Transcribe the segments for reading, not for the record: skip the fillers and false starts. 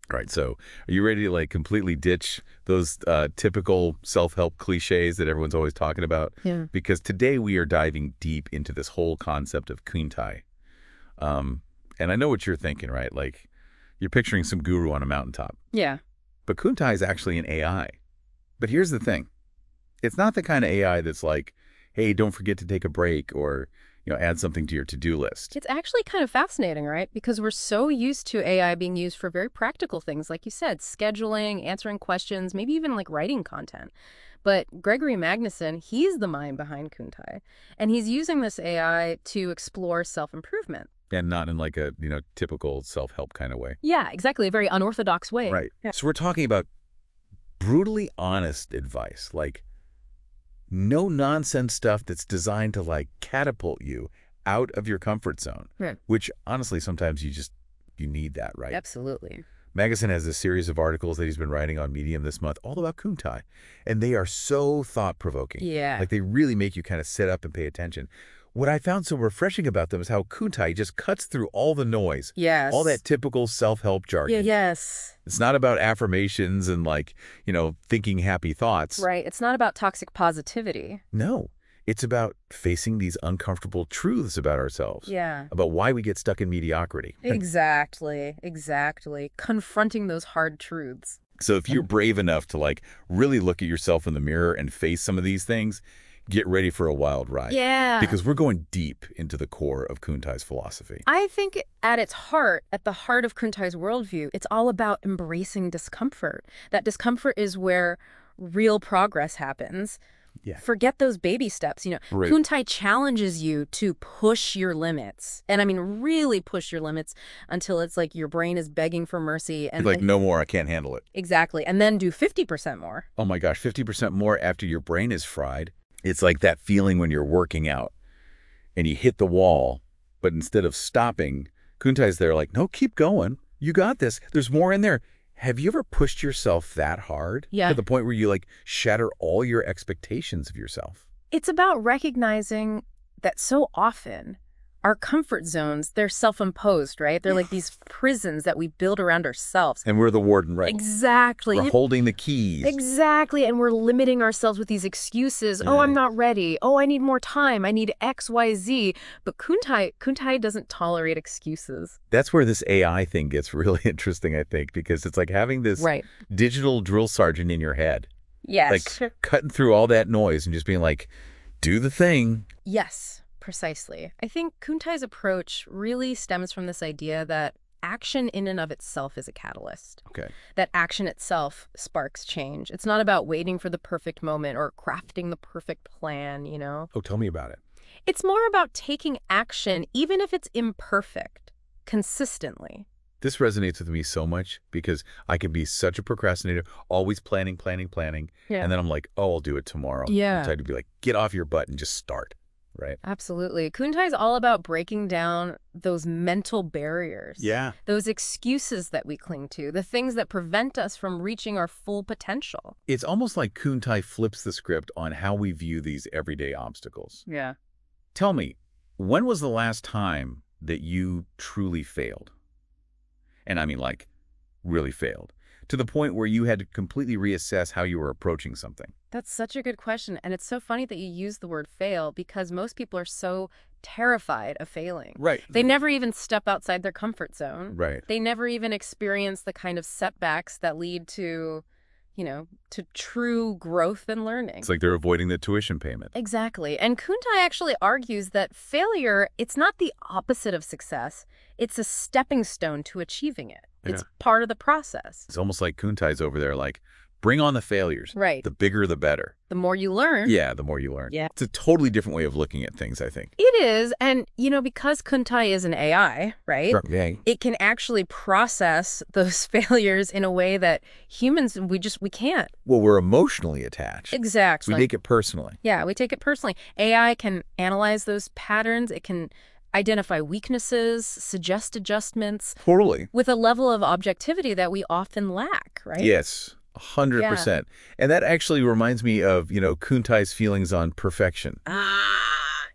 All right, so are you ready to like completely ditch those typical self-help cliches that everyone's always talking about? Yeah. Because today we are diving deep into this whole concept of kuntai. And I know what you're thinking, right? Like you're picturing some guru on a mountaintop. Yeah. But kuntai is actually an AI. But here's the thing. It's not the kind of AI that's like, hey, don't forget to take a break or, add something to your to-do list. It's actually kind of fascinating, right? Because we're so used to AI being used for very practical things, like you said, scheduling, answering questions, maybe even like writing content. But Gregory Magnuson, he's the mind behind Kuntai, and he's using this AI to explore self-improvement. And not in like a, typical self-help kind of way. Yeah, exactly. A very unorthodox way. Right. Yeah. So we're talking about brutally honest advice, like no nonsense stuff that's designed to like catapult you out of your comfort zone, Right. which honestly, sometimes you need that, right? Absolutely. Magazine has a series of articles that he's been writing on Medium this month, all about kuntai, and they are so thought-provoking. Yeah. Like they really make you kind of sit up and pay attention. What I found so refreshing about them is how kuntai just cuts through all the noise, Yes. all that typical self-help jargon. Yeah, yes. It's not about affirmations and like, thinking happy thoughts. Right. It's not about toxic positivity. No, it's about facing these uncomfortable truths about ourselves. Yeah. About why we get stuck in mediocrity. Exactly. Exactly. Confronting those hard truths. So if you're brave enough to like really look at yourself in the mirror and face some of these things, get ready for a wild ride. Yeah. Because we're going deep into the core of Kuntai's philosophy. I think at its heart, at the heart of Kuntai's worldview, it's all about embracing discomfort. That discomfort is where real progress happens. Yeah. Forget those baby steps. Right. Kuntai challenges you to push your limits. And I mean, really push your limits until it's like your brain is begging for mercy. And Like, no more, I can't handle it. Exactly. And then do 50% more. Oh my gosh, 50% more after your brain is fried. It's like that feeling when you're working out and you hit the wall, but instead of stopping, Kuntai's there like, no, keep going. You got this. There's more in there. Have you ever pushed yourself that hard? Yeah. To the point where you like shatter all your expectations of yourself? It's about recognizing that so often our comfort zones, they're self-imposed, right? They're like these prisons that we build around ourselves. And we're the warden, right? Exactly. We're holding the keys. Exactly. And we're limiting ourselves with these excuses. Oh, I'm not ready. Oh, I need more time. I need X, Y, Z. But Kuntai doesn't tolerate excuses. That's where this AI thing gets really interesting, I think, because it's like having this digital drill sergeant in your head. Yes. Like cutting through all that noise and just being like, do the thing. Yes. Precisely. I think Kuntai's approach really stems from this idea that action in and of itself is a catalyst. Okay. That action itself sparks change. It's not about waiting for the perfect moment or crafting the perfect plan, Oh, tell me about it. It's more about taking action, even if it's imperfect, consistently. This resonates with me so much because I can be such a procrastinator, always planning. Yeah. And then I'm like, oh, I'll do it tomorrow. Yeah. So I'd be like, get off your butt and just start. Right. Absolutely. Kuntai's all about breaking down those mental barriers. Yeah. Those excuses that we cling to, the things that prevent us from reaching our full potential. It's almost like Kuntai flips the script on how we view these everyday obstacles. Yeah. Tell me, when was the last time that you truly failed? And I mean like really failed. To the point where you had to completely reassess how you were approaching something? That's such a good question. And it's so funny that you use the word fail because most people are so terrified of failing. Right. They never even step outside their comfort zone. Right. They never even experience the kind of setbacks that lead to, to true growth and learning. It's like they're avoiding the tuition payment. Exactly. And Kuntai actually argues that failure, it's not the opposite of success. It's a stepping stone to achieving it. It's part of the process. It's almost like Kuntai's over there like, bring on the failures. Right. The bigger, the better. The more you learn. Yeah, the more you learn. Yeah. It's a totally different way of looking at things, I think. It is. And, because Kuntai is an AI, right? Yeah. It can actually process those failures in a way that humans, we can't. Well, we're emotionally attached. Exactly. So we take it personally. Yeah, we take it personally. AI can analyze those patterns. It can identify weaknesses, suggest adjustments. Totally. With a level of objectivity that we often lack, right? Yes, 100%. And that actually reminds me of, Kuntai's feelings on perfection.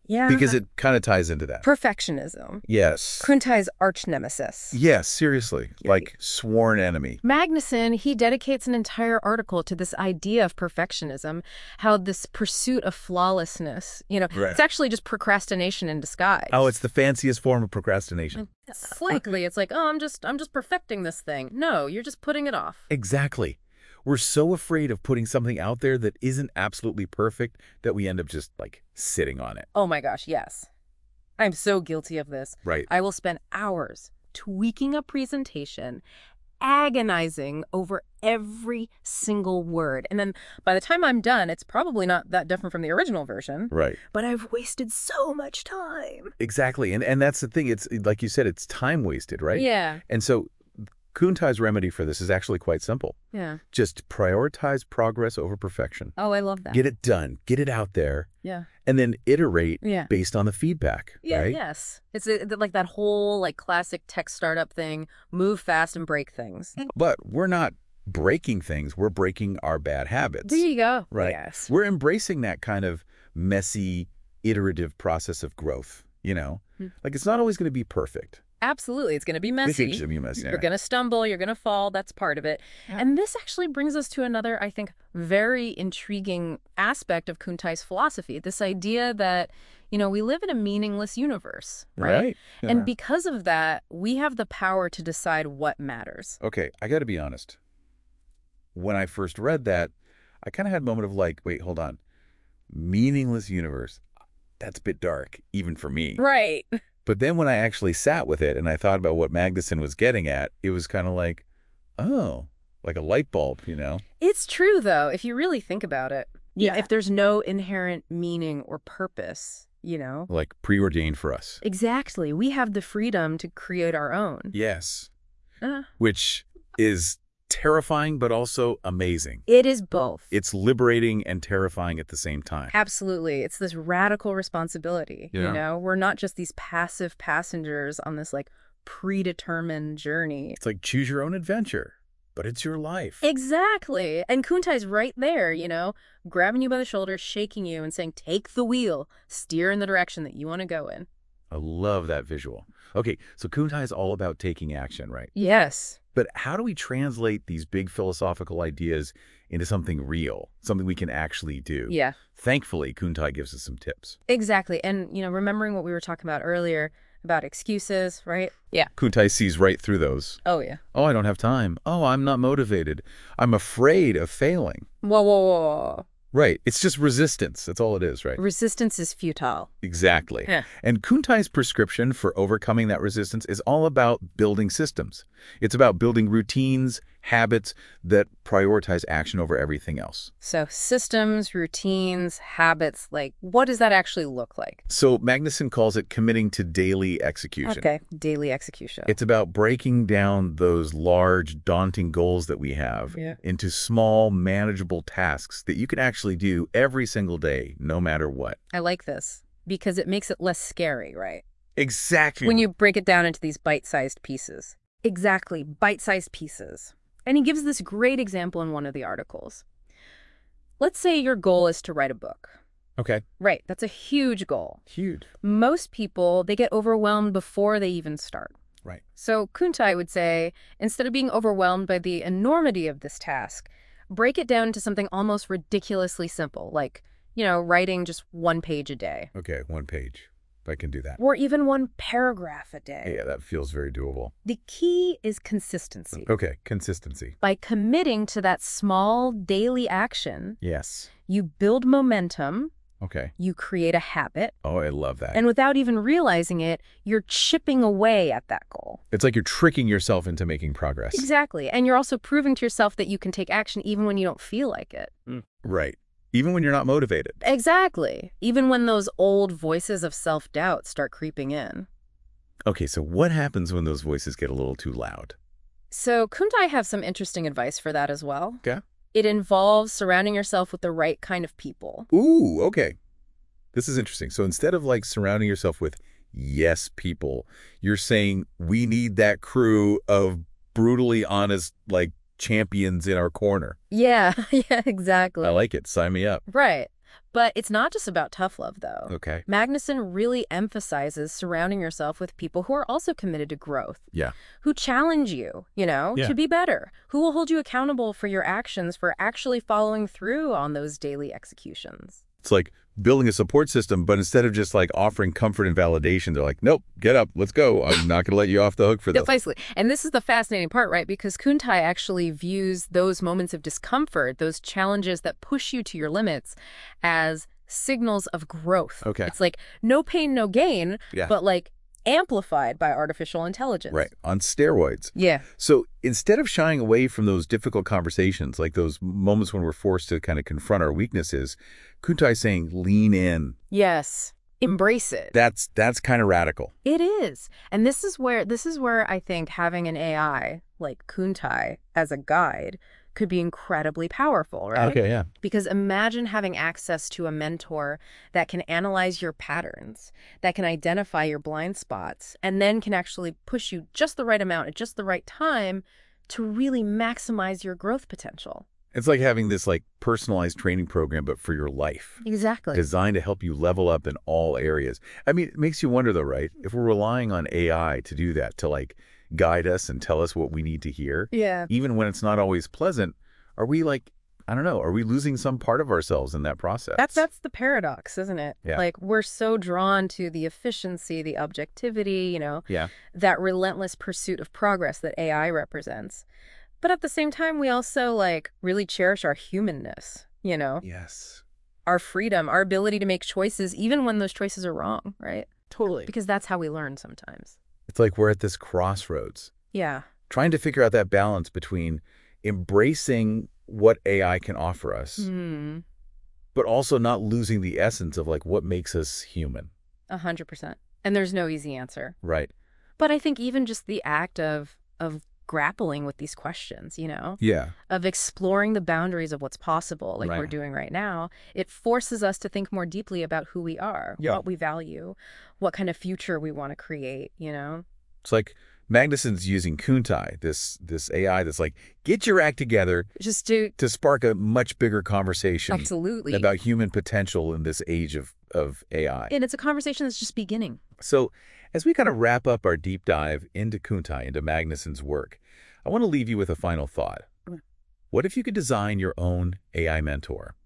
Yeah. Because it kind of ties into that. Perfectionism. Yes. Kuntai's arch nemesis. Yes, seriously. Like sworn enemy. Magnuson, he dedicates an entire article to this idea of perfectionism, how this pursuit of flawlessness, Right. it's actually just procrastination in disguise. Oh, it's the fanciest form of procrastination. Slightly, it's like, oh, I'm just perfecting this thing. No, you're just putting it off. Exactly. We're so afraid of putting something out there that isn't absolutely perfect that we end up just, like, sitting on it. Oh my gosh, yes. I'm so guilty of this. Right. I will spend hours tweaking a presentation, agonizing over every single word. And then by the time I'm done, it's probably not that different from the original version. Right. But I've wasted so much time. Exactly. And that's the thing. It's, like you said, it's time wasted, right? Yeah. And so Kuntai's remedy for this is actually quite simple. Yeah. Just prioritize progress over perfection. Oh, I love that. Get it done. Get it out there. Yeah. And then iterate Yeah. based on the feedback, Yeah, right? yes. It's like that whole like classic tech startup thing, move fast and break things. But we're not breaking things. We're breaking our bad habits. There you go. Right. Yes. We're embracing that kind of messy, iterative process of growth, Like, it's not always going to be perfect. Absolutely. It's going to be messy. It's going to be messy. You're going to stumble. You're going to fall. That's part of it. Yeah. And this actually brings us to another, I think, very intriguing aspect of Kuntai's philosophy. This idea that, we live in a meaningless universe, right? Yeah. And because of that, we have the power to decide what matters. Okay, I got to be honest. When I first read that, I kind of had a moment of like, wait, hold on. Meaningless universe. That's a bit dark, even for me. Right. But then when I actually sat with it and I thought about what Magnuson was getting at, it was kind of like, oh, like a light bulb, It's true, though, if you really think about it. Yeah. If there's no inherent meaning or purpose, Like preordained for us. Exactly. We have the freedom to create our own. Yes. Uh, Which is terrifying, but also amazing. it is both. It's liberating and terrifying at the same time. Absolutely. It's this radical responsibility, Yeah. We're not just these passive passengers on this, like, predetermined journey. It's like choose your own adventure, but it's your life. Exactly. And Kuntai's right there, grabbing you by the shoulder, shaking you and saying, take the wheel, steer in the direction that you want to go in. I love that visual. Okay, so Kuntai is all about taking action, right? Yes. But how do we translate these big philosophical ideas into something real, something we can actually do? Yeah. Thankfully, Kuntai gives us some tips. Exactly. And, remembering what we were talking about earlier about excuses, right? Yeah. Kuntai sees right through those. Oh, yeah. Oh, I don't have time. Oh, I'm not motivated. I'm afraid of failing. Whoa, whoa, whoa. Right. It's just resistance. That's all it is, right? Resistance is futile. Exactly. Yeah. And Kuntai's prescription for overcoming that resistance is all about building systems. It's about building routines, habits that prioritize action over everything else. So systems, routines, habits, like, what does that actually look like? So Magnuson calls it committing to daily execution. Okay, daily execution. It's about breaking down those large, daunting goals that we have into small, manageable tasks that you can actually do every single day, no matter what. I like this because it makes it less scary, right? Exactly. When you break it down into these bite-sized pieces. Exactly, bite-sized pieces. And he gives this great example in one of the articles. Let's say your goal is to write a book. Okay. Right, that's a huge goal. Huge. Most people, they get overwhelmed before they even start. Right. So Kuntai would say, instead of being overwhelmed by the enormity of this task, break it down to something almost ridiculously simple, like, writing just 1 page a day. Okay, 1 page. I can do that. Or even 1 paragraph a day. Yeah, that feels very doable. The key is consistency. Okay, consistency. By committing to that small daily action, Yes. you build momentum, Okay. you create a habit, Oh, I love that. and without even realizing it, you're chipping away at that goal. It's like you're tricking yourself into making progress. Exactly. And you're also proving to yourself that you can take action even when you don't feel like it. Right. Even when you're not motivated. Exactly. Even when those old voices of self-doubt start creeping in. Okay, so what happens when those voices get a little too loud? So Kuntai has some interesting advice for that as well. Okay. It involves surrounding yourself with the right kind of people. Ooh, okay. This is interesting. So instead of like surrounding yourself with yes people, you're saying we need that crew of brutally honest, like champions in our corner. Yeah, yeah, exactly. I like it. Sign me up. Right. But it's not just about tough love, though. Okay. Magnuson really emphasizes surrounding yourself with people who are also committed to growth, Yeah. who challenge you, Yeah. to be better, who will hold you accountable for your actions, for actually following through on those daily executions. It's like building a support system, but instead of just like offering comfort and validation, they're like, nope, get up, let's go. I'm not going to let you off the hook for this. Precisely. And this is the fascinating part, right? Because Kuntai actually views those moments of discomfort, those challenges that push you to your limits, as signals of growth. Okay. It's like no pain, no gain, Yeah. but like amplified by artificial intelligence. Right. On steroids. Yeah. So instead of shying away from those difficult conversations, like those moments when we're forced to kind of confront our weaknesses, Kuntai's saying lean in. Yes. Embrace it. That's kind of radical. It is. And this is where I think having an AI like Kuntai as a guide could be incredibly powerful, right? Okay, yeah. Because imagine having access to a mentor that can analyze your patterns, that can identify your blind spots, and then can actually push you just the right amount at just the right time to really maximize your growth potential. It's like having this like personalized training program, but for your life. Exactly. Designed to help you level up in all areas. I mean, it makes you wonder though, right? If we're relying on AI to do that, to like guide us and tell us what we need to hear, Yeah. even when it's not always pleasant, are we like, I don't know, are we losing some part of ourselves in that process? That's the paradox, isn't it? Yeah. Like we're so drawn to the efficiency, the objectivity, Yeah. that relentless pursuit of progress that AI represents. But at the same time, we also like really cherish our humanness, Yes. our freedom, our ability to make choices, even when those choices are wrong, right? Totally. Because that's how we learn sometimes. It's like we're at this crossroads, Yeah. trying to figure out that balance between embracing what AI can offer us, Hmm. but also not losing the essence of like what makes us human. 100%. And there's no easy answer. Right. But I think even just the act of grappling with these questions, Yeah. of exploring the boundaries of what's possible, like Right. we're doing right now, it forces us to think more deeply about who we are, Yeah. what we value, what kind of future we want to create, It's like Magnuson's using Kuntai, this AI that's like, get your act together Just to to spark a much bigger conversation absolutely. about human potential in this age of AI. And it's a conversation that's just beginning. So as we kind of wrap up our deep dive into Kuntai, into Magnuson's work, I want to leave you with a final thought. What if you could design your own AI mentor?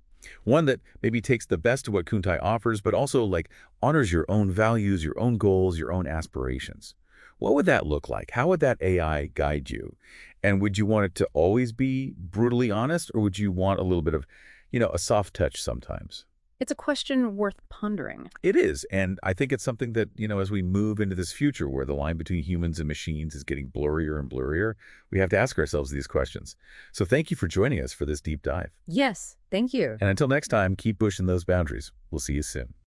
One that maybe takes the best of what Kuntai offers, but also like honors your own values, your own goals, your own aspirations. What would that look like? How would that AI guide you? And would you want it to always be brutally honest, or would you want a little bit of, a soft touch sometimes? It's a question worth pondering. It is. And I think it's something that, as we move into this future where the line between humans and machines is getting blurrier and blurrier, we have to ask ourselves these questions. So thank you for joining us for this deep dive. Yes, thank you. And until next time, keep pushing those boundaries. We'll see you soon.